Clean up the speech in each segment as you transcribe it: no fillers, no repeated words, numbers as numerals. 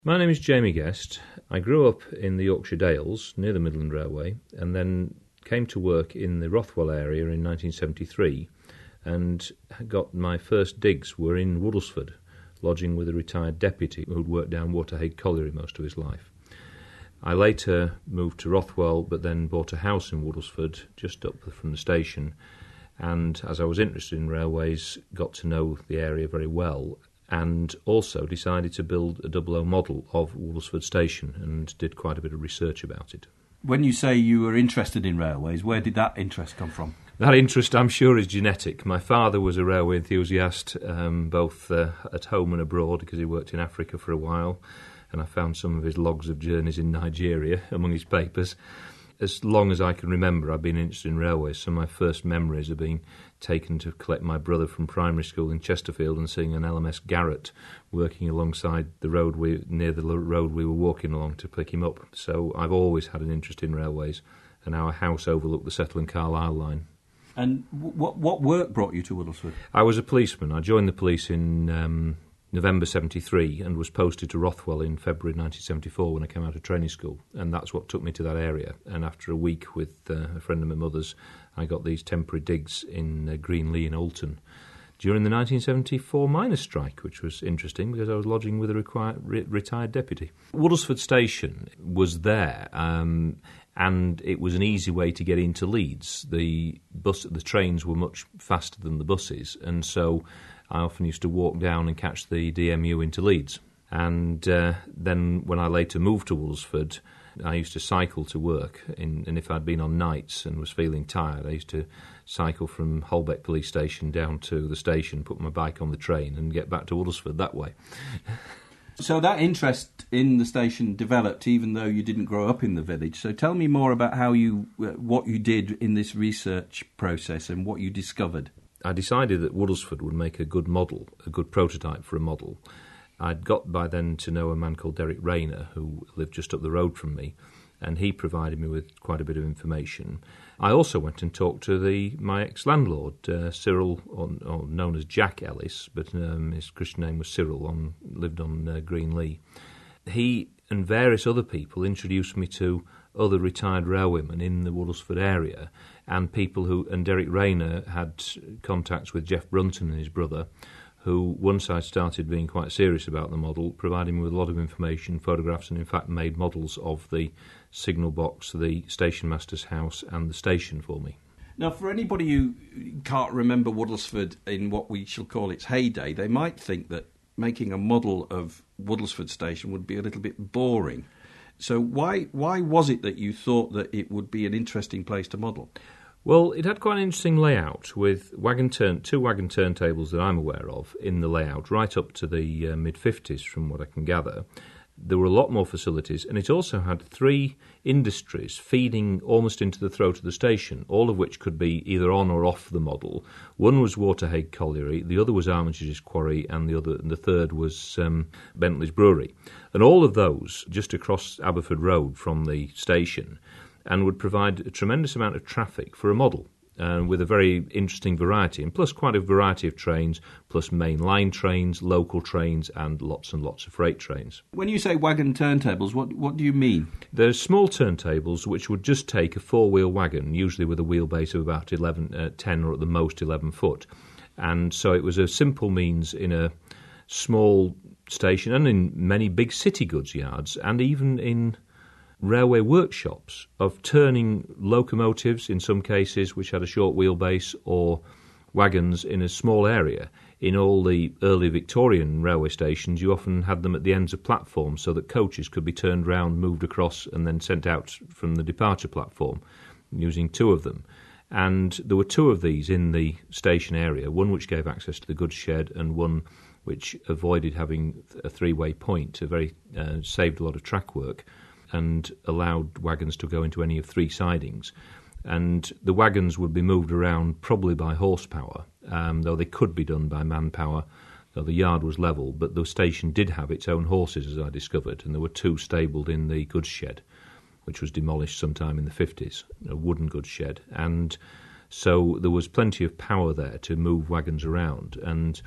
My name is Jamie Guest. I grew up in the Yorkshire Dales, near the Midland Railway, and then came to work in the Rothwell area in 1973, and got my first digs were in Woodlesford, lodging with a retired deputy who'd worked down Waterhead Colliery most of his life. I later moved to Rothwell, but then bought a house in Woodlesford, just up from the station, and as I was interested in railways, got to know the area very well, and also decided to build a 00 model of Woodlesford Station and did quite a bit of research about it. When you say you were interested in railways, where did that interest come from? That interest, I'm sure, is genetic. My father was a railway enthusiast, both at home and abroad, because he worked in Africa for a while, and I found some of his logs of journeys in Nigeria among his papers. As long as I can remember, I've been interested in railways, so my first memories are being taken to collect my brother from primary school in Chesterfield and seeing an LMS Garrett working alongside the road near the road we were walking along to pick him up. So I've always had an interest in railways, and our house overlooked the Settle and Carlisle line. And what work brought you to Woodlesford? I was a policeman. I joined the police in November 73 and was posted to Rothwell in February 1974 when I came out of training school, and that's what took me to that area. And after a week with a friend of my mother's, I got these temporary digs in Greenlee and Oulton during the 1974 miners' strike, which was interesting because I was lodging with a retired deputy. Woodlesford Station was there, and it was an easy way to get into Leeds. The trains were much faster than the buses, and so I often used to walk down and catch the DMU into Leeds. And then when I later moved to Woodlesford, I used to cycle to work, and if I'd been on nights and was feeling tired, I used to cycle from Holbeck Police Station down to the station, put my bike on the train and get back to Woodlesford that way. So that interest in the station developed even though you didn't grow up in the village. So tell me more about how what you did in this research process and what you discovered. I decided that Woodlesford would make a good model, a good prototype for a model. I'd got by then to know a man called Derek Rayner, who lived just up the road from me, and he provided me with quite a bit of information. I also went and talked to my ex-landlord, Cyril, or known as Jack Ellis, but his Christian name was Cyril, lived on Greenlee. He and various other people introduced me to other retired railwaymen in the Woodlesford area, and Derek Rayner had contacts with Jeff Brunton and his brother, who, once I started being quite serious about the model, provided me with a lot of information, photographs, and in fact made models of the signal box, the station master's house, and the station for me. Now, for anybody who can't remember Woodlesford in what we shall call its heyday, they might think that making a model of Woodlesford Station would be a little bit boring. So why was it that you thought that it would be an interesting place to model? Well, it had quite an interesting layout with two wagon turntables that I'm aware of in the layout, right up to the mid-50s from what I can gather. There were a lot more facilities, and it also had 3 industries feeding almost into the throat of the station, all of which could be either on or off the model. One was Waterhead Colliery, the other was Armitage's Quarry, and the third was Bentley's Brewery. And all of those just across Aberford Road from the station, and would provide a tremendous amount of traffic for a model, with a very interesting variety, and plus quite a variety of trains, plus main line trains, local trains, and lots of freight trains. When you say wagon turntables, what do you mean? There's small turntables which would just take a 4-wheel wagon, usually with a wheelbase of about 10 or at the most 11 foot. And so it was a simple means in a small station and in many big city goods yards, and even in railway workshops, of turning locomotives, in some cases, which had a short wheelbase, or wagons in a small area. In all the early Victorian railway stations, you often had them at the ends of platforms so that coaches could be turned round, moved across, and then sent out from the departure platform, using 2 of them. And there were 2 of these in the station area, one which gave access to the goods shed and one which avoided having a 3-way point, saved a lot of track work, and allowed wagons to go into any of 3 sidings. And the wagons would be moved around probably by horsepower, though they could be done by manpower, though the yard was level, but the station did have its own horses, as I discovered, and there were 2 stabled in the goods shed, which was demolished sometime in the 50s, a wooden goods shed. And so there was plenty of power there to move wagons around, and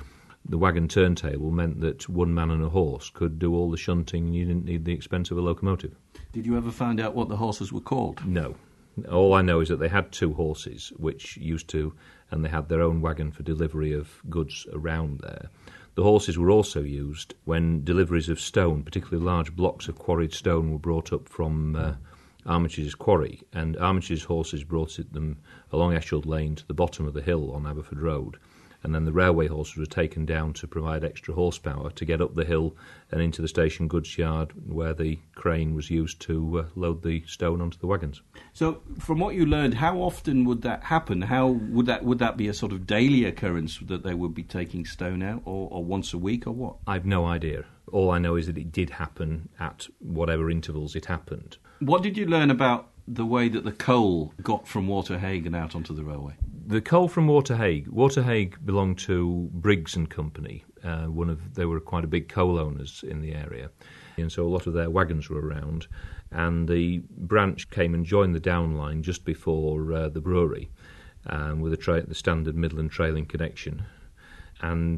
the wagon turntable meant that one man and a horse could do all the shunting, and you didn't need the expense of a locomotive. Did you ever find out what the horses were called? No. All I know is that they had 2 horses, which used to, and they had their own wagon for delivery of goods around there. The horses were also used when deliveries of stone, particularly large blocks of quarried stone, were brought up from Armitage's quarry, and Armitage's horses brought them along Eshold Lane to the bottom of the hill on Aberford Road, and then the railway horses were taken down to provide extra horsepower to get up the hill and into the station goods yard, where the crane was used to load the stone onto the wagons. So, from what you learned, how often would that happen? How would that be a sort of daily occurrence that they would be taking stone out, or once a week, or what? I've no idea. All I know is that it did happen at whatever intervals it happened. What did you learn about the way that the coal got from Waterhague and out onto the railway? The coal from Waterhague belonged to Briggs and Company. They were quite a big coal owners in the area, and so a lot of their wagons were around. And the branch came and joined the down line just before the brewery, with the standard Midland trailing connection, and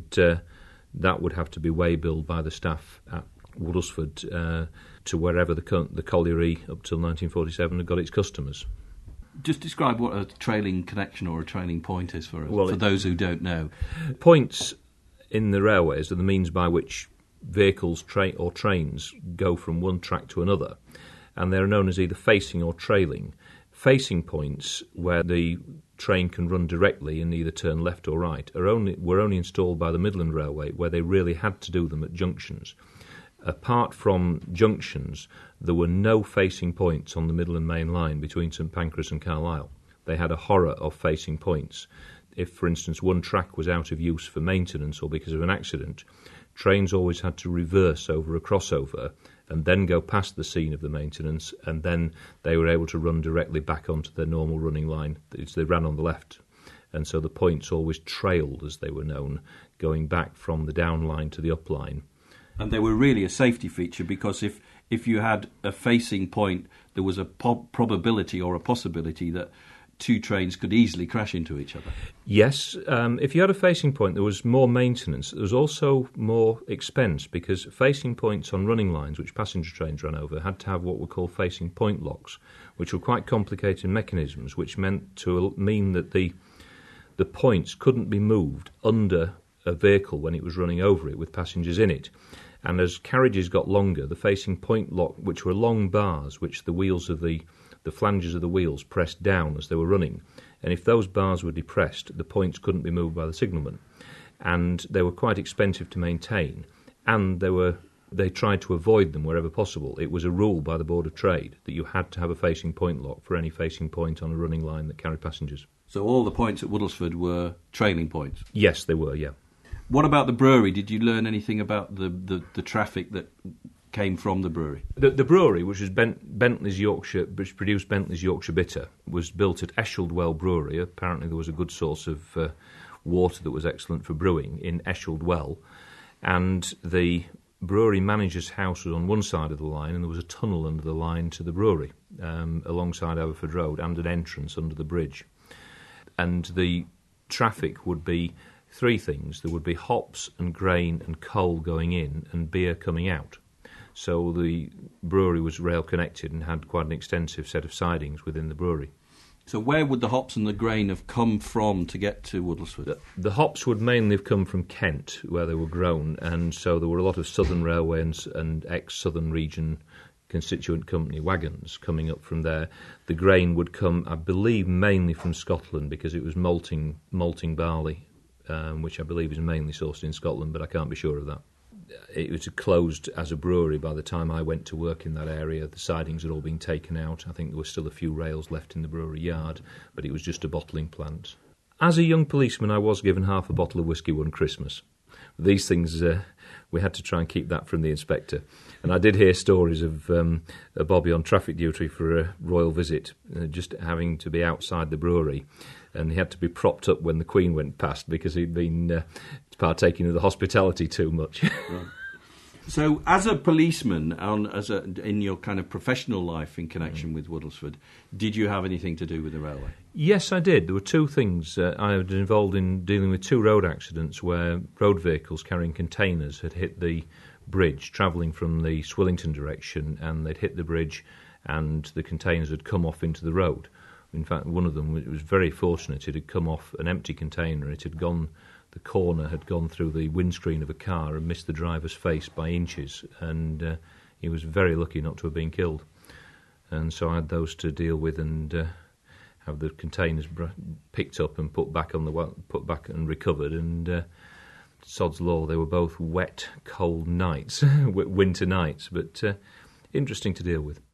that would have to be way-billed by the staff at Woodlesford to wherever the colliery up till 1947 had got its customers. Just describe what a trailing connection or a trailing point is for those who don't know. Points in the railways are the means by which vehicles or trains go from one track to another, and they're known as either facing or trailing. Facing points, where the train can run directly and either turn left or right, were only installed by the Midland Railway, where they really had to do them at junctions. Apart from junctions, there were no facing points on the Midland Main Line between St Pancras and Carlisle. They had a horror of facing points. If, for instance, one track was out of use for maintenance or because of an accident, trains always had to reverse over a crossover and then go past the scene of the maintenance, and then they were able to run directly back onto their normal running line. They ran on the left, and so the points always trailed, as they were known, going back from the down line to the up line. And they were really a safety feature, because if you had a facing point, there was a probability or a possibility that 2 trains could easily crash into each other. Yes, if you had a facing point, there was more maintenance. There was also more expense, because facing points on running lines, which passenger trains ran over, had to have what were called facing point locks, which were quite complicated mechanisms, which mean that the points couldn't be moved under a vehicle when it was running over it with passengers in it. And as carriages got longer, the facing point lock, which were long bars, which the wheels of the flanges of the wheels pressed down as they were running, and if those bars were depressed, the points couldn't be moved by the signalman, and they were quite expensive to maintain, and they tried to avoid them wherever possible. It was a rule by the Board of Trade that you had to have a facing point lock for any facing point on a running line that carried passengers. So all the points at Woodlesford were trailing points? Yes, they were, yeah. What about the brewery? Did you learn anything about the traffic that came from the brewery? The brewery, which was Bentley's Yorkshire, which produced Bentley's Yorkshire Bitter, was built at Eshold Well Brewery. Apparently there was a good source of water that was excellent for brewing in Eshold Well, and the brewery manager's house was on one side of the line, and there was a tunnel under the line to the brewery alongside Aberford Road, and an entrance under the bridge. And the traffic would be 3 things. There would be hops and grain and coal going in and beer coming out. So the brewery was rail connected and had quite an extensive set of sidings within the brewery. So where would the hops and the grain have come from to get to Woodlesford? The hops would mainly have come from Kent, where they were grown, and so there were a lot of Southern Railway and ex-Southern Region constituent company wagons coming up from there. The grain would come, I believe, mainly from Scotland, because it was malting barley, which I believe is mainly sourced in Scotland, but I can't be sure of that. It was closed as a brewery by the time I went to work in that area. The sidings had all been taken out. I think there were still a few rails left in the brewery yard, but it was just a bottling plant. As a young policeman, I was given half a bottle of whiskey one Christmas. These things, we had to try and keep that from the inspector. And I did hear stories of a bobby on traffic duty for a royal visit, just having to be outside the brewery. And he had to be propped up when the Queen went past because he'd been partaking of the hospitality too much. So, as a policeman, in your kind of professional life in connection with Woodlesford, did you have anything to do with the railway? Yes, I did. There were two things. I was involved in dealing with two road accidents where road vehicles carrying containers had hit the bridge, travelling from the Swillington direction, and they'd hit the bridge and the containers had come off into the road. In fact, one of them, it was very fortunate. It had come off an empty container. It had gone... The corner had gone through the windscreen of a car and missed the driver's face by inches, and he was very lucky not to have been killed. And so I had those to deal with and have the containers picked up and put back and recovered. And sod's law, they were both wet, cold nights, winter nights, but interesting to deal with.